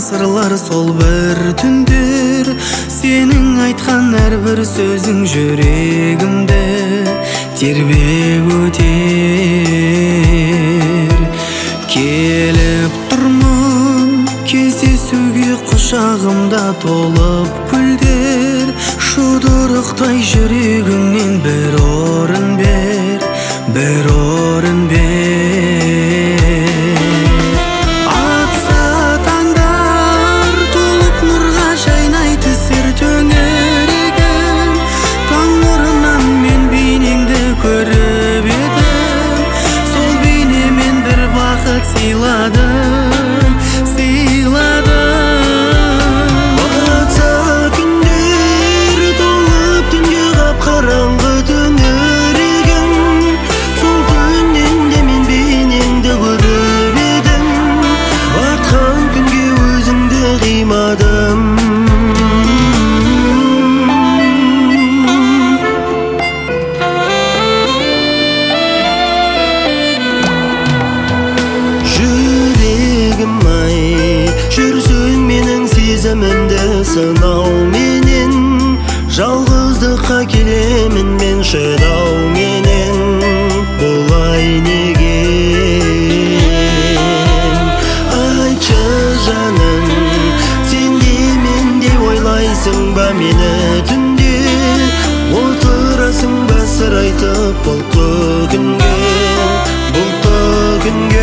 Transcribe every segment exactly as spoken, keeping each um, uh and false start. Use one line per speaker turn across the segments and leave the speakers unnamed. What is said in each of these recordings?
ғасырлар сол бір түндер, сенің айтқан әрбір сөзің жүрегімді тербеп өтер. Келіп тұрмын кездесуге, құшағымда толып гүлдер, жұдырықтай жүрегіңнен бір орын бер, бір орын бер. Атса таңдар толып нұрға жайнай түсер төңірегім, таң нұрынан мен бейнеңді көріп едім, сол бейнемен бір бақыт сыйладым, сыйладым.
Атса күндер толып түнге қап-қараңғы төңірегім, сол күннен де мен бейнеңді көріп едім, батқан күнге өзіңді қимадым. Жүрегім ай, жүрсің менің сезімімді сынау менен, жалғыздыққа келемін мен шыдау менен. Бұлай неге? Айтшы жаным, сен де мендей ойлайсың ба мені түнде, отырасың ба сыр айтып бұлтты күнге, бұлтты күнге.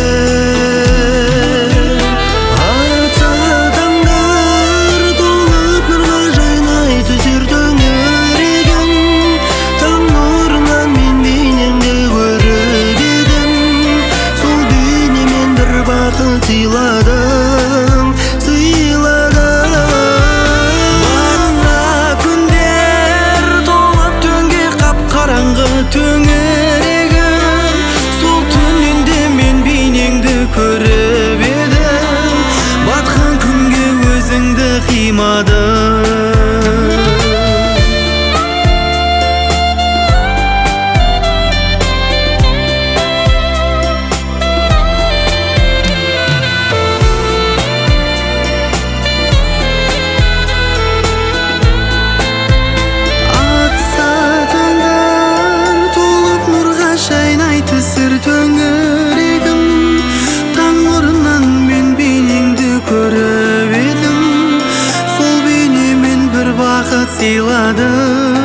Атса таңдар толып нұрға жайнай түсер төңірегім, таң нұрынан мен бейнемді көріп едім, сол бейнемен бір бақыт сыйладым, сыйладым.
Батса күндер толып түнге қап-қараңғы төңірегім, сол түннен де мен бейнеңді көріп едім, батқан күнге өзіңді қимадым. Атса таңдар толып нұрға жайнай түсер төңірегім, таң нұрынан мен бейнеңді көріп едім, сол бейнемен бір бақыт сыйладым.